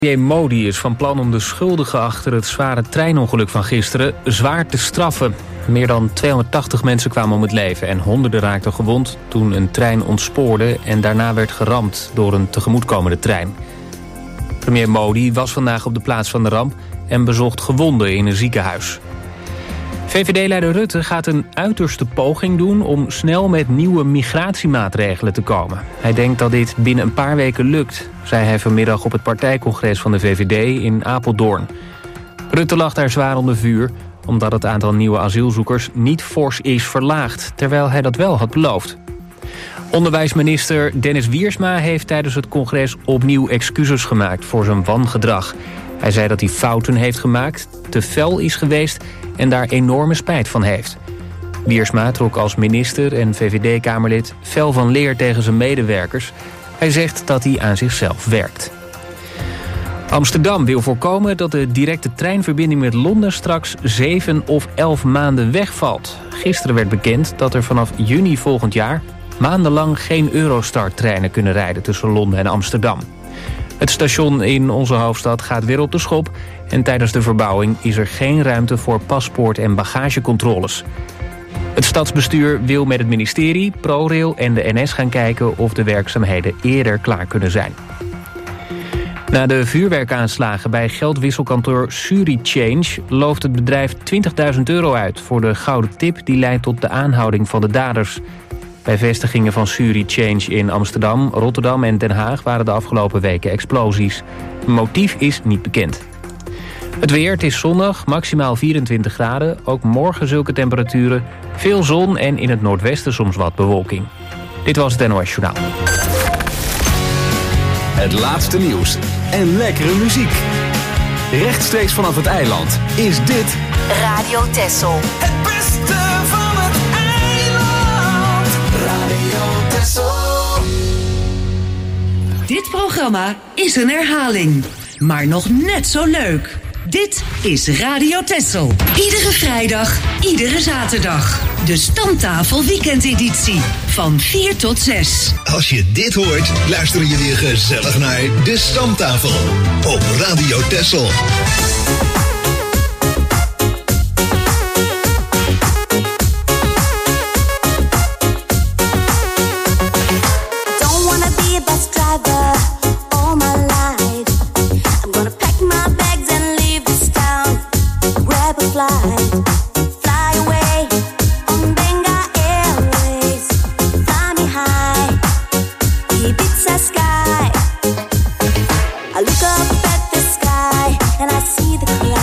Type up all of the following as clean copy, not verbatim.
Premier Modi is van plan om de schuldigen achter het zware treinongeluk van gisteren zwaar te straffen. Meer dan 280 mensen kwamen om het leven en honderden raakten gewond toen een trein ontspoorde en daarna werd geramd door een tegemoetkomende trein. Premier Modi was vandaag op de plaats van de ramp en bezocht gewonden in een ziekenhuis. VVD-leider Rutte gaat een uiterste poging doen om snel met nieuwe migratiemaatregelen te komen. Hij denkt dat dit binnen een paar weken lukt, zei hij vanmiddag op het partijcongres van de VVD in Apeldoorn. Rutte lag daar zwaar onder vuur, omdat het aantal nieuwe asielzoekers niet fors is verlaagd, terwijl hij dat wel had beloofd. Onderwijsminister Dennis Wiersma heeft tijdens het congres opnieuw excuses gemaakt voor zijn wangedrag. Hij zei dat hij fouten heeft gemaakt, te fel is geweest en daar enorme spijt van heeft. Wiersma trok als minister en VVD-kamerlid fel van leer tegen zijn medewerkers. Hij zegt dat hij aan zichzelf werkt. Amsterdam wil voorkomen dat de directe treinverbinding met Londen straks 7 of 11 maanden wegvalt. Gisteren werd bekend dat er vanaf juni volgend jaar maandenlang geen Eurostar-treinen kunnen rijden tussen Londen en Amsterdam. Het station in onze hoofdstad gaat weer op de schop en tijdens de verbouwing is er geen ruimte voor paspoort- en bagagecontroles. Het stadsbestuur wil met het ministerie, ProRail en de NS gaan kijken of de werkzaamheden eerder klaar kunnen zijn. Na de vuurwerkaanslagen bij geldwisselkantoor SuriChange looft het bedrijf €20.000 uit voor de gouden tip die leidt tot de aanhouding van de daders. Bij vestigingen van SuriChange in Amsterdam, Rotterdam en Den Haag waren de afgelopen weken explosies. Het motief is niet bekend. Het weer, het is zonnig, maximaal 24 graden. Ook morgen zulke temperaturen. Veel zon en in het noordwesten soms wat bewolking. Dit was het NOS Journaal. Het laatste nieuws en lekkere muziek. Rechtstreeks vanaf het eiland is dit Radio Texel. Het beste van het eiland. Radio Texel. Dit programma is een herhaling, maar nog net zo leuk. Dit is Radio Texel. Iedere vrijdag, iedere zaterdag. De Stamtafel weekendeditie. Van 4 tot 6. Als je dit hoort, luister je weer gezellig naar De Stamtafel. Op Radio Texel. I look up at the sky and I see the clouds.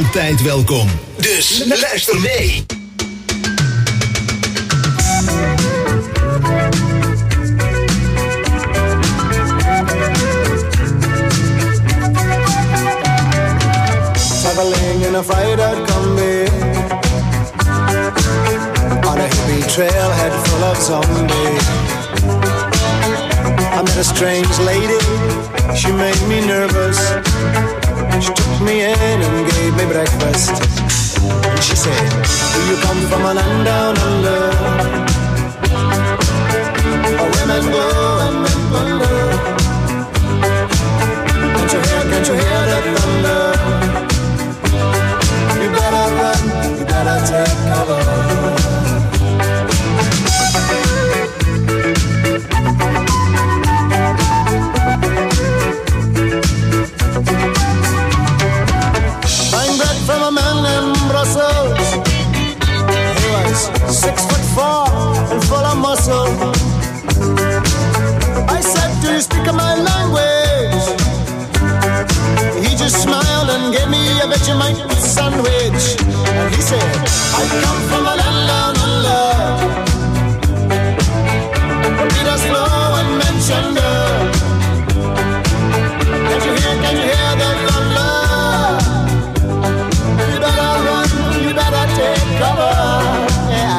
altijd welkom. Dus luister mee. Traveling in a fried-out combi on a hippie trailhead full of zombies. I met a strange lady, she made me nervous. She took me in and gave me breakfast. And she said, do you come from a land down under, where women go and men wonder? Can't you hear that thunder? You better run, you better take cover. Buying bread from a man in Brussels. He was 6'4" and full of muscle. I said, do you speak my language? He just smiled and gave me a Vegemite sandwich. And he said, I come from a land down under, where Peter's flow and Manchester. Can you hear the thunder? You better run, you better take cover. Yeah.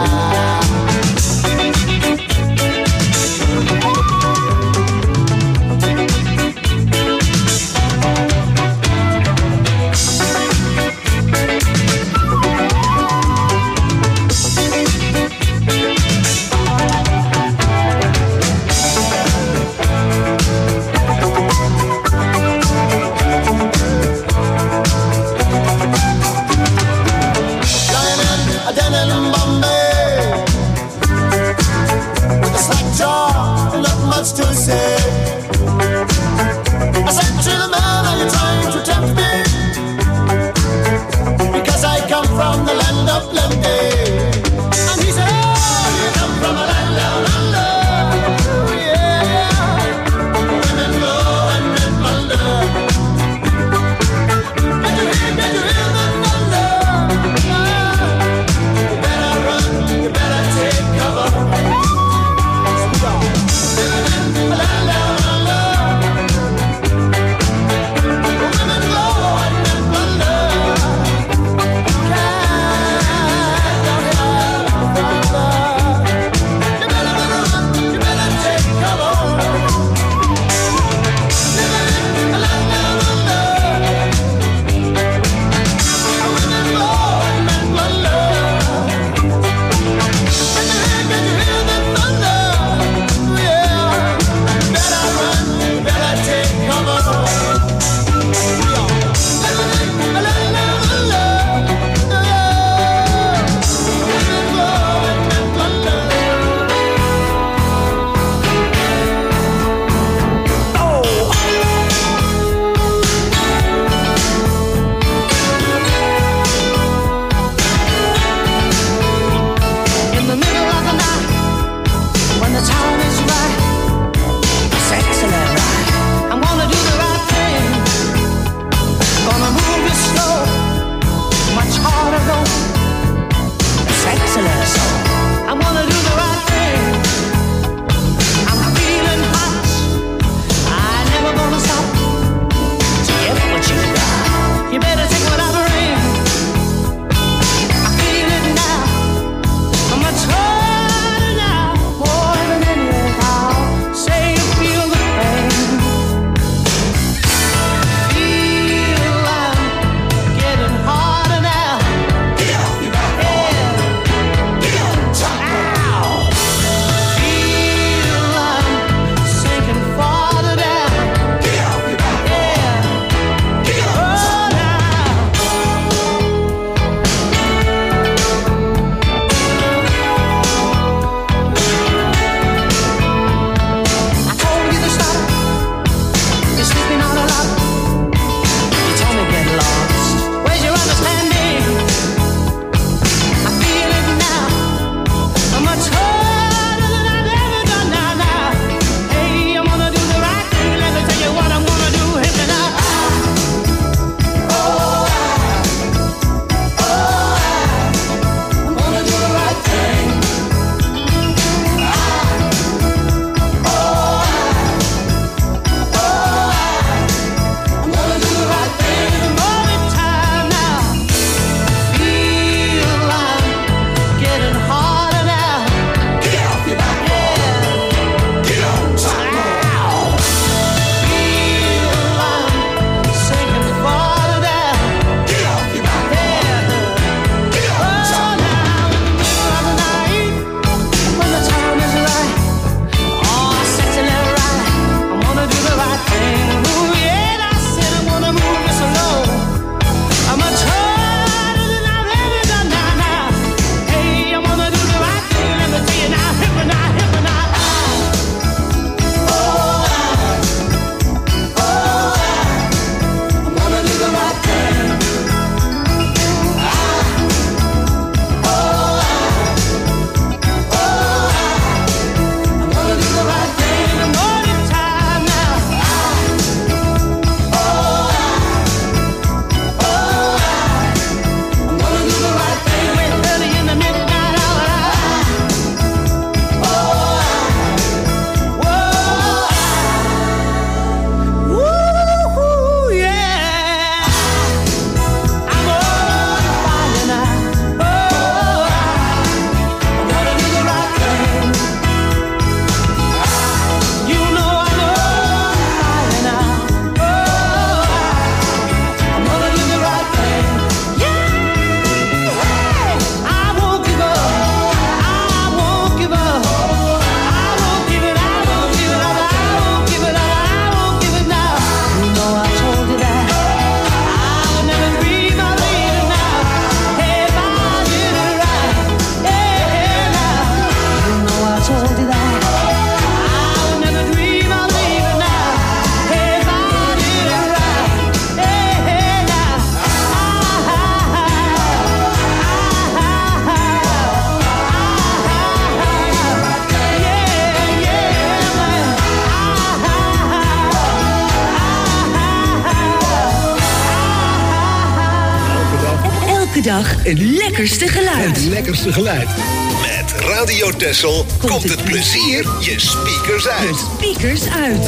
Elke dag het lekkerste geluid. Het lekkerste geluid. Met Radio Texel komt het plezier je speakers uit. Je speakers uit.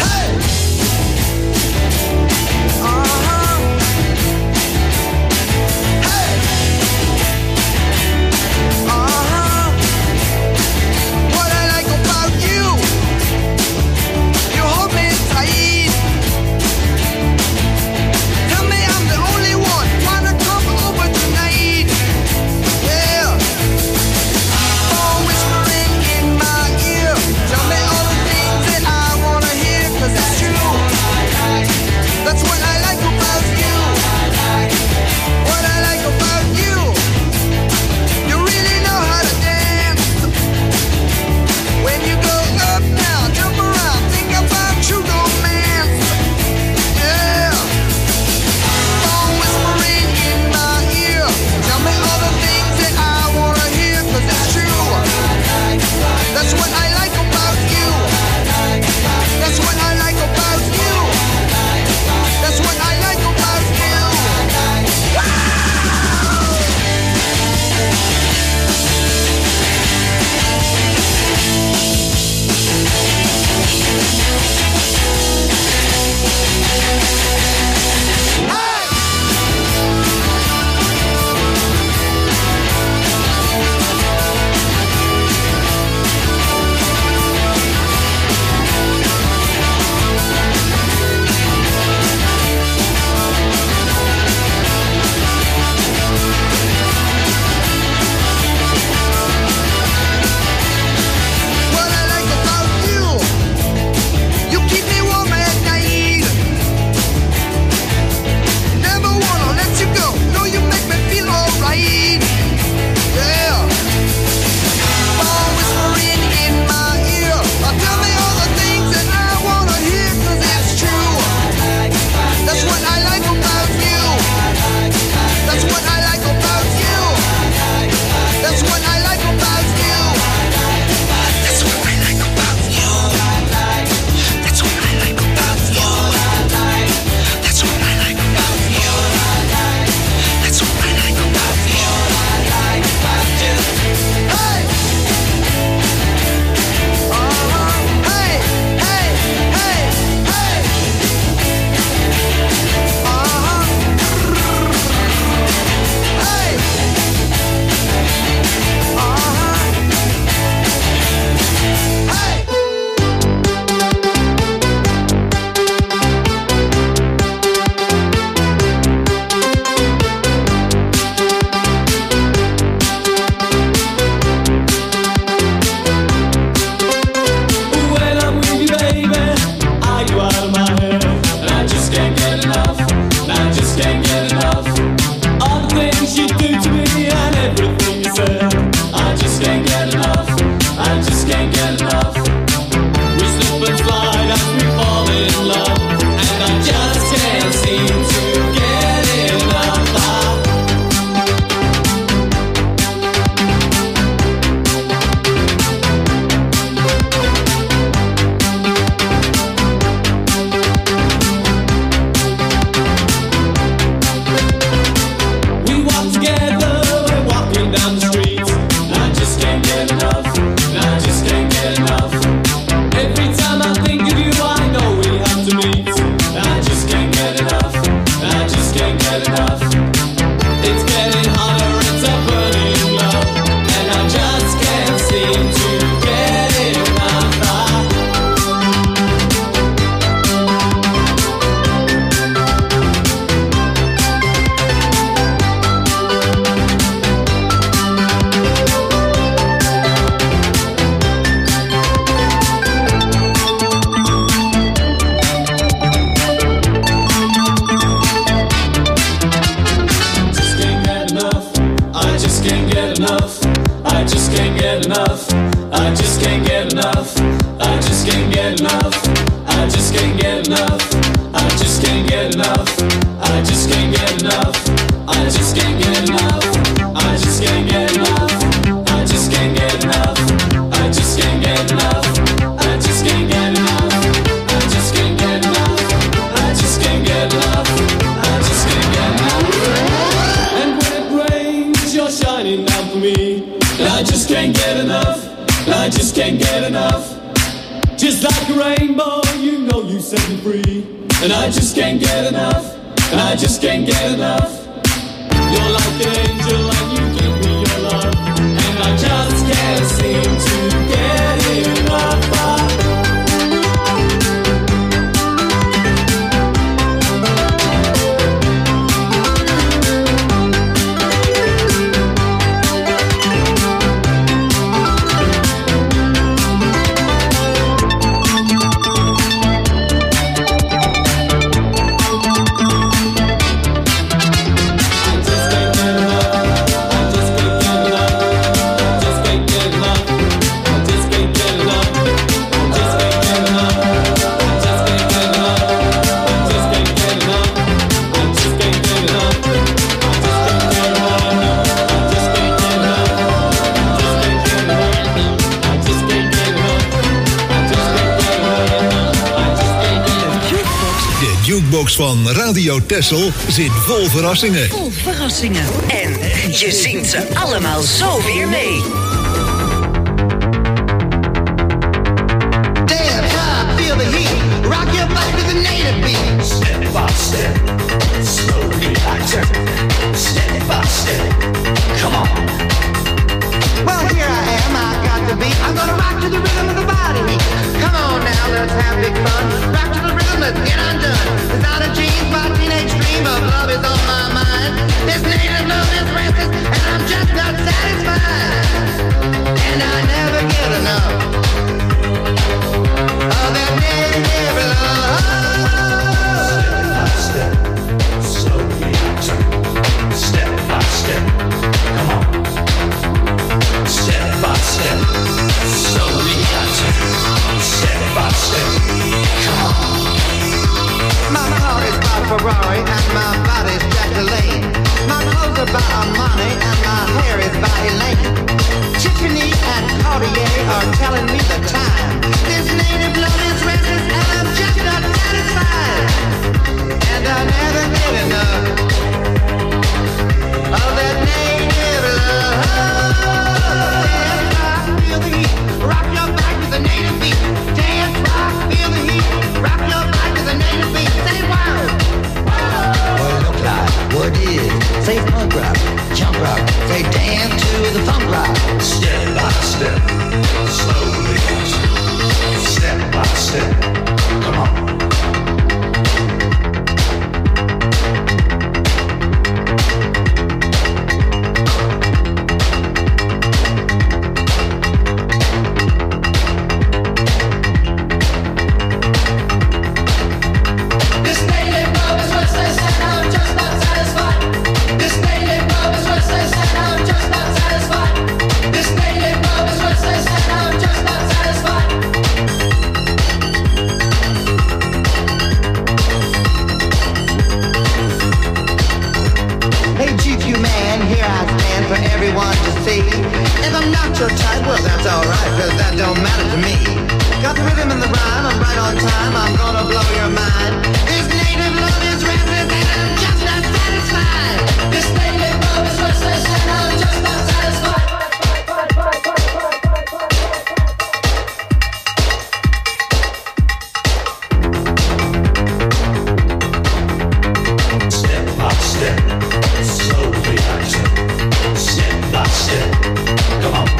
can't get enough. I just can't get enough. Just like a rainbow, you know you set me free. And I just can't get enough. And I just can't get enough. You're like an angel and you give me your love. And I just can't seem to get enough. Jukebox van Radio Texel zit vol verrassingen. Vol verrassingen. En je zingt ze allemaal zo weer mee. Dance, feel the heat. Rock your body to the native beat. Step by step, slowly I turn. Step by step, come on. Well, here I am, I got the beat. I'm gonna rock to the rhythm of the body. Come on now, let's have big fun. Rock to the rhythm, let's get undone. Without a dream, my teenage dream of love is on my mind. This native love is restless, and I'm just not satisfied. And I never get enough of that native love. Step by step, slowly I turn. Step by step, come on. Step by step, slowly I turn. Step by step, come on. My car is by Ferrari and my body's Jack LaLanne. My clothes are by Armani and my hair is by Elaine. Tiffany and Cartier are telling me the time. This native love is restless and I'm just not satisfied. And I never get enough of that native love. Dance, rock, feel the heat. Rock your back with the native beat. Dance, rock, feel the heat. Rock your back with the native beat. Say wow. What it look like? What is? Say punk rock, jump rock. Say dance to the funk rock. Step by step, slowly. Step by step, come on. Your type, well that's alright, cause that don't matter to me. Got the rhythm and the rhyme, I'm right on time, I'm gonna blow your mind. This native love is restless and I'm just not satisfied. This native love is restless and I'm just not satisfied. Step by step, slowly I turn. Step by step, come on.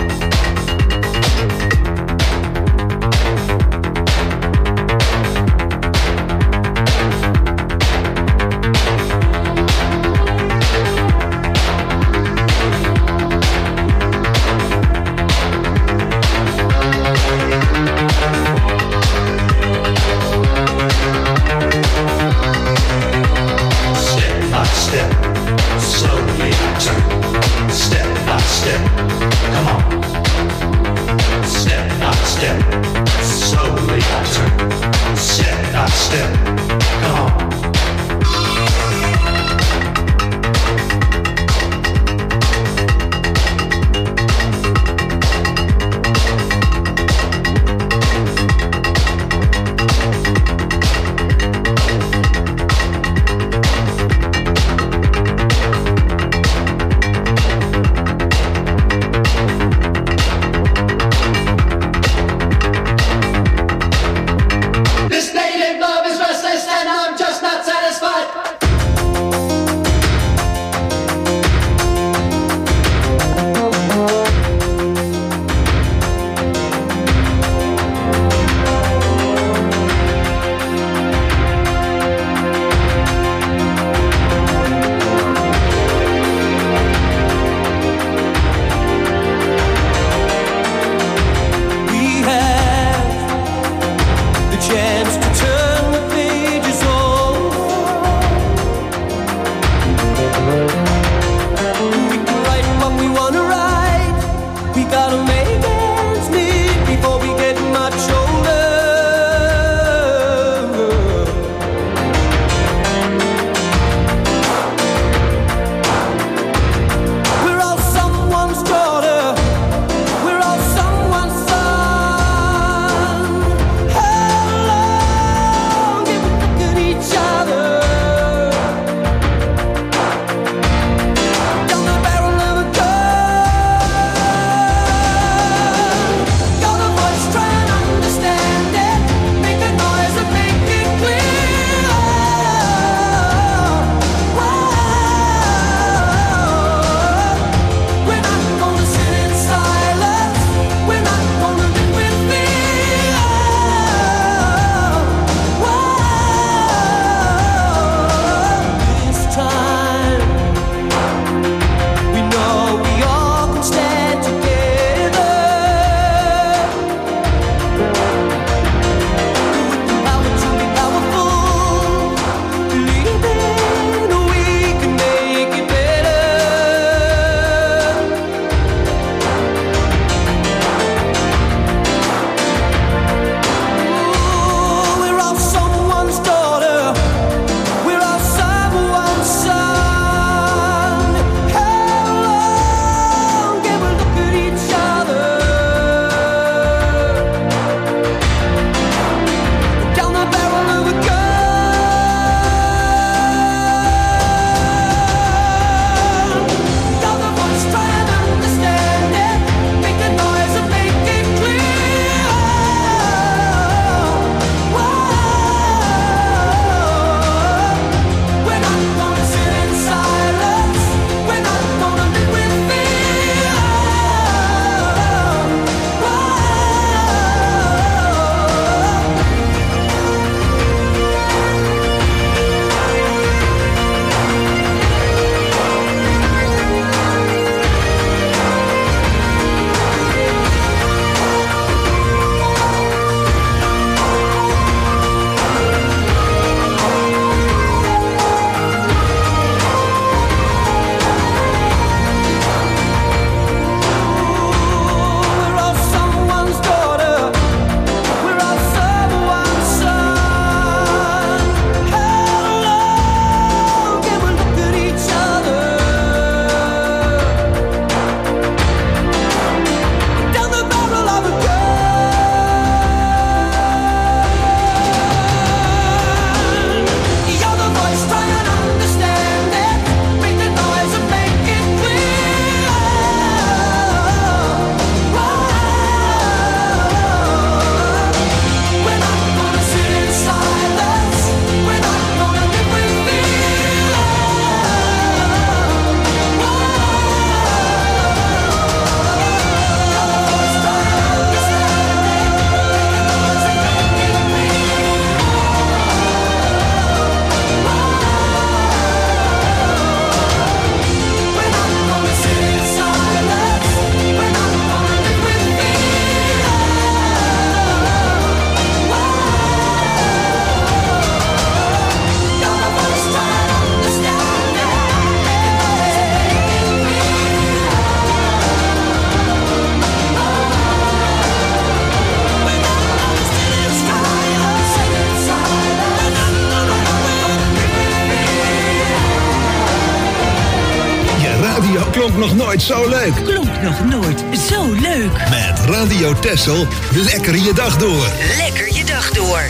Radio klonk nog nooit zo leuk. Klonk nog nooit zo leuk. Met Radio Texel, lekker je dag door. Lekker je dag door.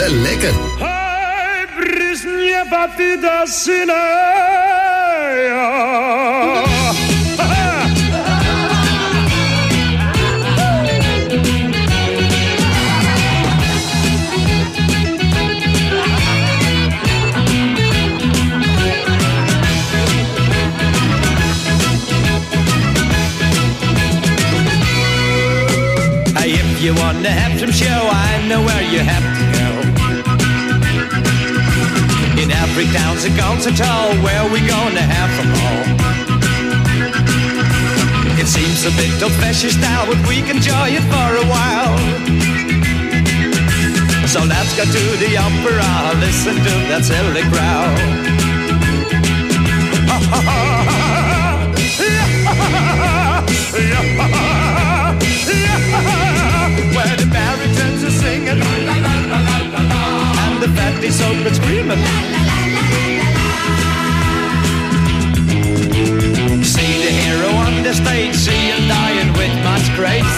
Te lekker. Hai brisnie fatti da Sinea. If you want to have some show, I know where you have to go. In every town's a concert hall where we gonna have them all. It seems a bit old-fashioned style, but we can enjoy it for a while. So let's go to the opera, listen to that silly crowd. Where the baritons are singing and the fatties open screaming. See the hero on the stage, see him dying with much grace.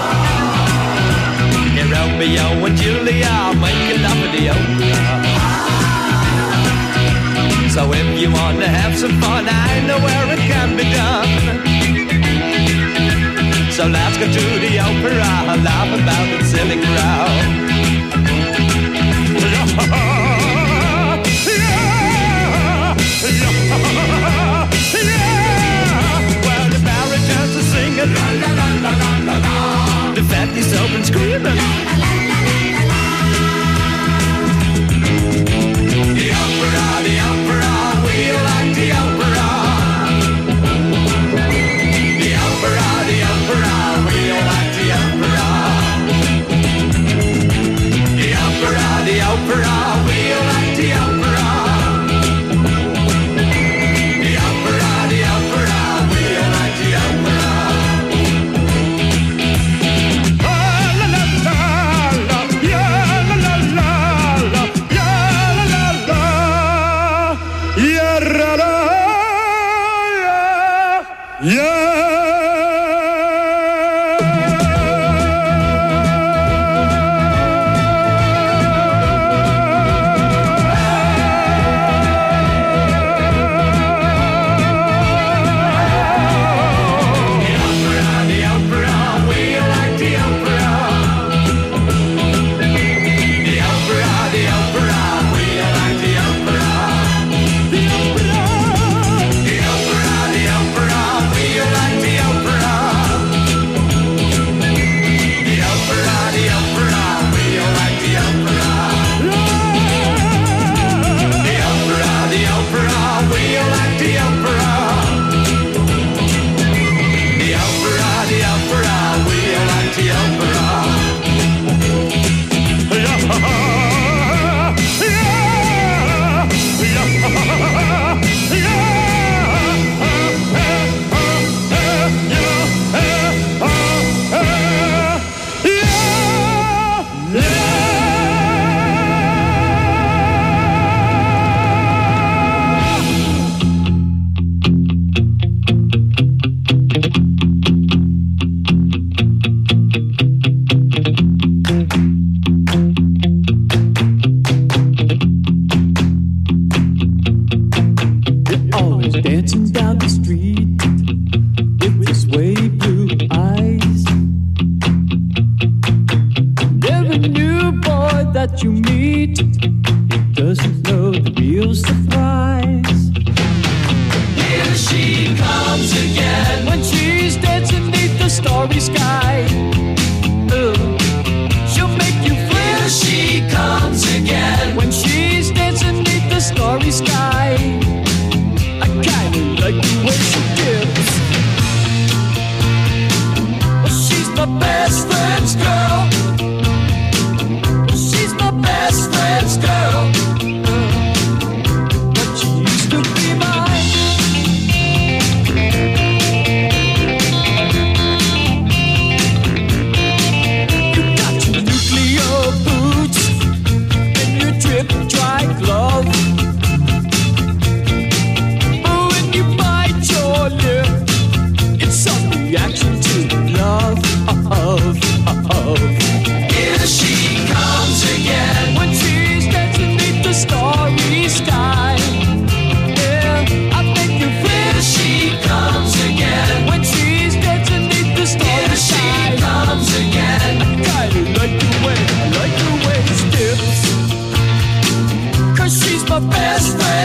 Here Romeo and Julia making love in the opera. So if you want to have some fun, I know where it can be done. So let's go to the opera, laugh about the silly crowd. Well, the baritons are singing, the fatties open screaming. The opera, we like the opera. The opera, we like the opera. The opera, we like the opera. The opera, we like the opera. La la la la, ya la la la la, ya la la la, ya la la, ya.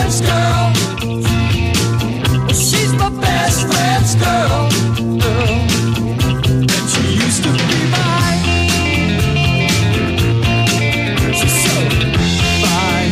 friend's girl. She's my best friend's girl. And she used to be mine. She's so fine.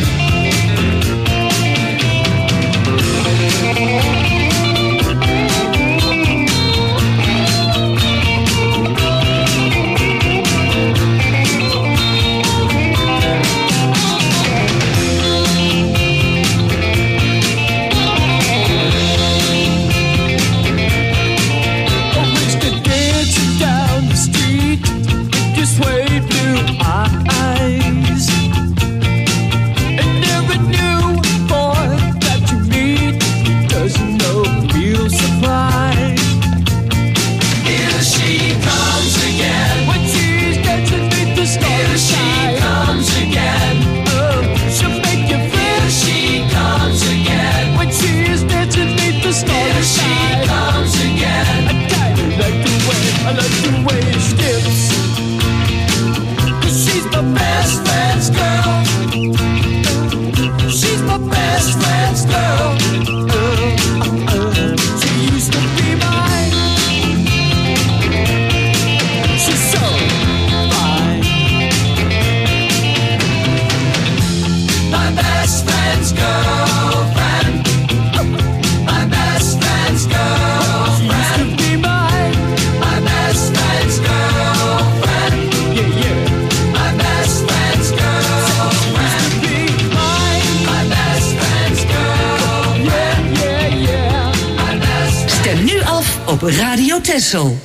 Op Radio Texel.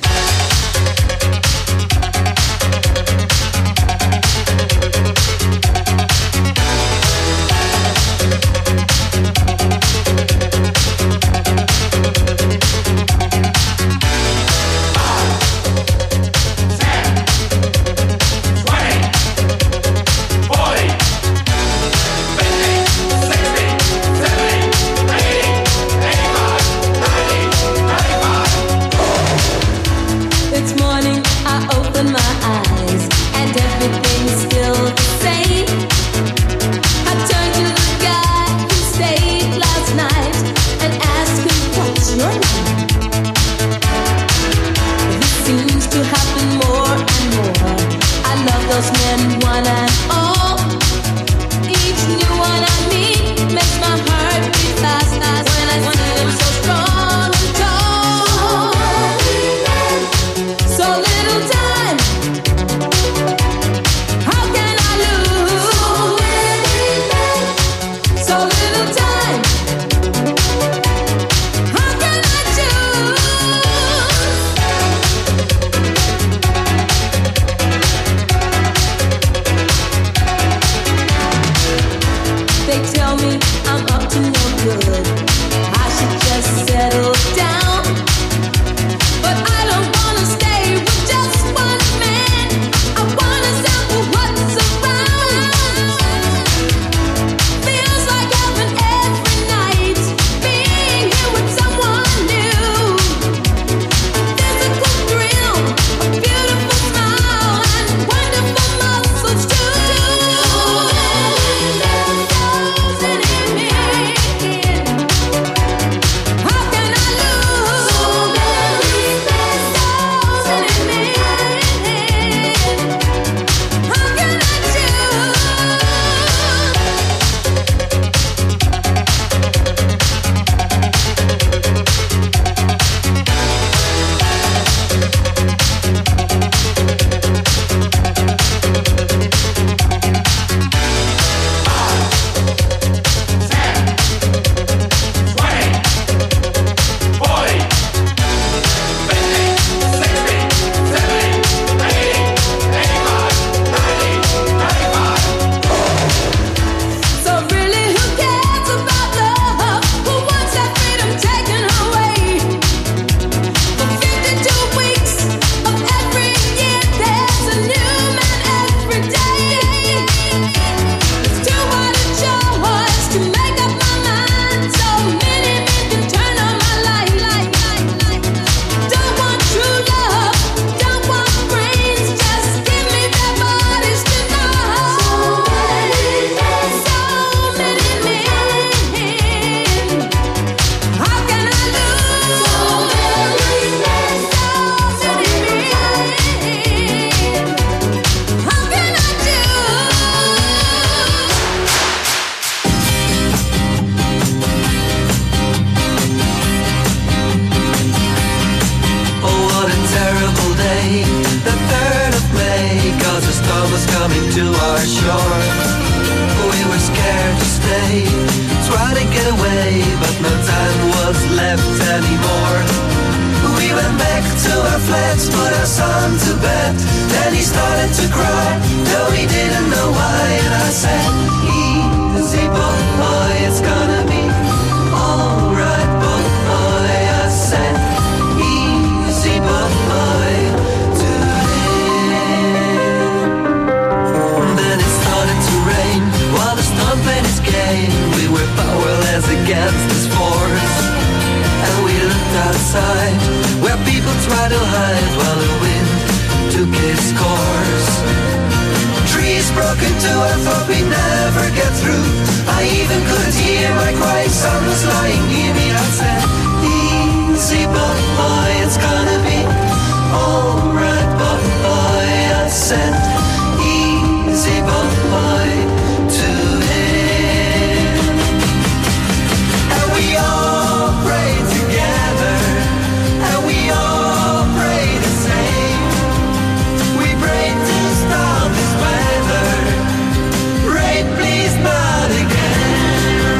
to our shore. We were scared to stay, tried to get away, but no time was left anymore. We went back to our flats, put our son to bed. Then he started to cry, though he didn't know why. And I said, easy boy, it's gonna be alright boy. I said, easy boy, today. Then it started to rain, while the storm played its game. We were powerless against this force. And we looked outside, where people tried to hide, while the wind took its course. Trees broke into, I thought we'd never get through. I even couldn't hear my crying son was lying near me. I said, easy boy, it's gonna be alright boy. I said, easy boy, to him. And we all prayed together, and we all prayed the same. We prayed to stop this weather, rain please not again.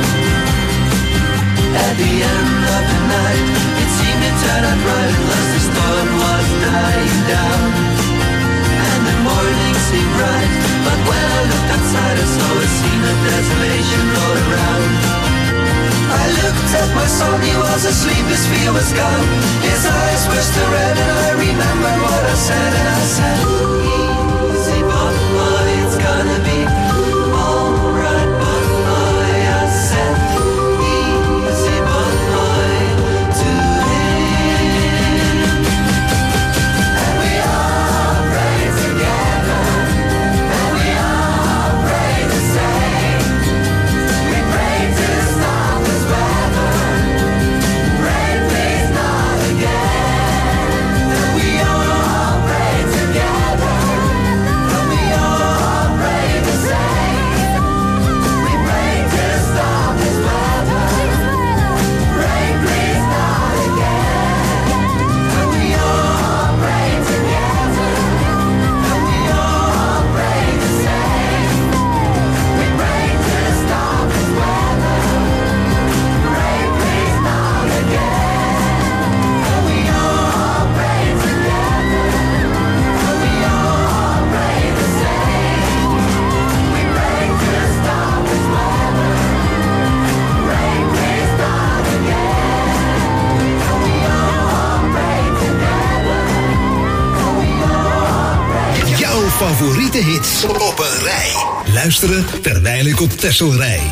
At the end of the night, it seemed to turn out right, unless the storm was dying down. And the morning seemed bright, but when I looked outside I saw a scene of desolation all around. I looked at my son, he was asleep, his fear was gone. His eyes were still red and I remembered what I said. And I said, easy boy, it's gonna be alright boy. I said, easy boy, to him. And we all prayed together, and we all prayed the same. We prayed to stop this weather, rain please not again. And we all prayed together, and we all prayed the same. We prayed to stop this weather, rain please not again. And we all prayed together, and we all prayed the same. We prayed to stop this weather, rain please not again. And we all prayed together, and we all prayed the same. We prayed to stop this weather, rain please not again. And we all prayed together, and we all prayed. Jouw favoriete hits op een rij. Luisteren terwijl op Tesselrij.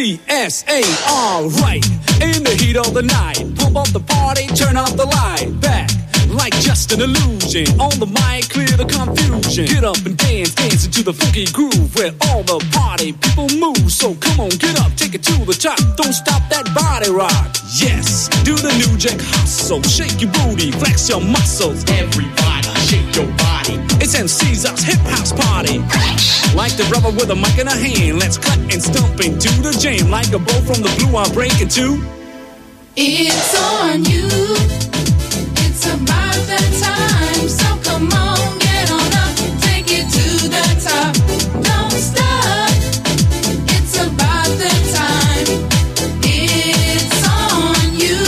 USA, alright. In the heat of the night, pump up the party, turn off the light. Back, like just an illusion. On the mic, clear the confusion. Get up and dance, dance into the funky groove where all the party people move. So come on, get up, take it to the top. Don't stop that body rock. Yes, do the New Jack Hustle. Shake your booty, flex your muscles. Everybody, shake your body. It's MC's hip house party. Like the rubber with a mic in a hand. Let's cut and stomp into the jam. Like a bow from the blue, I'm breaking too. It's on you. It's about that time. So come on, get on up. Take it to the top. Don't stop. It's about that time. It's on you.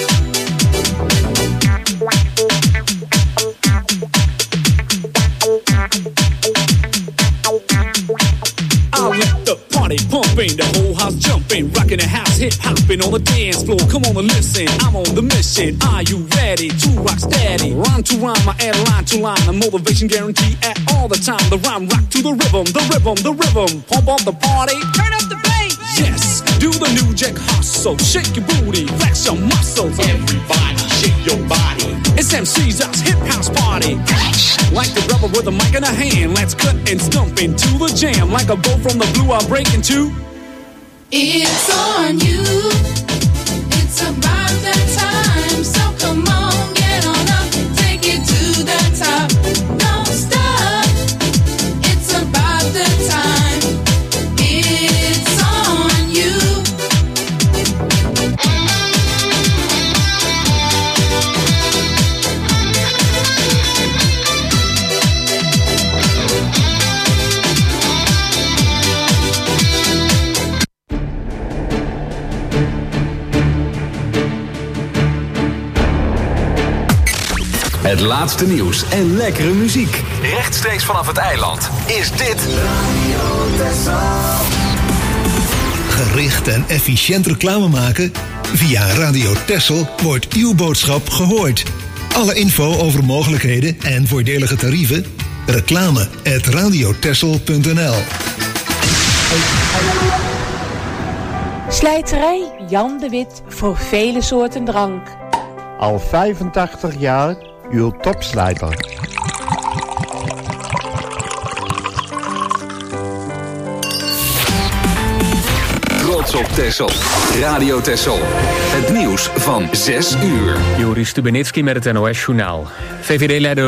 I'll let the party pumping, the whole house jumping, rocking the house, hip hopping on the dance floor. Come on and listen, I'm on the mission. Are you ready to rock steady? Rhyme to rhyme, I add line to line. A motivation guarantee at all the time. The rhyme rock to the rhythm, the rhythm, the rhythm. Pump up the party, turn up the bass. Yes, do the New Jack Hustle. Shake your booty, flex your muscles. Everybody, shake your body. It's MC's hip house party. Like the rubber with a mic in a hand. Let's cut and stomp into the jam. Like a bow from the blue, I'm breaking too. It's on you. It's about that time. So come on, get on up. Take it to the top. Don't stop. It's about that time. It's on you. Het laatste nieuws en lekkere muziek. Rechtstreeks vanaf het eiland is dit Radio Texel. Gericht en efficiënt reclame maken? Via Radio Texel wordt uw boodschap gehoord. Alle info over mogelijkheden en voordelige tarieven? reclame@radiotexel.nl. Slijterij Jan de Wit voor vele soorten drank. Al 85 jaar uw topslijter. Trots op Texel. Radio Texel. Het nieuws van 6 uur. Joris Stubenitski met het NOS-journaal. VVD-leider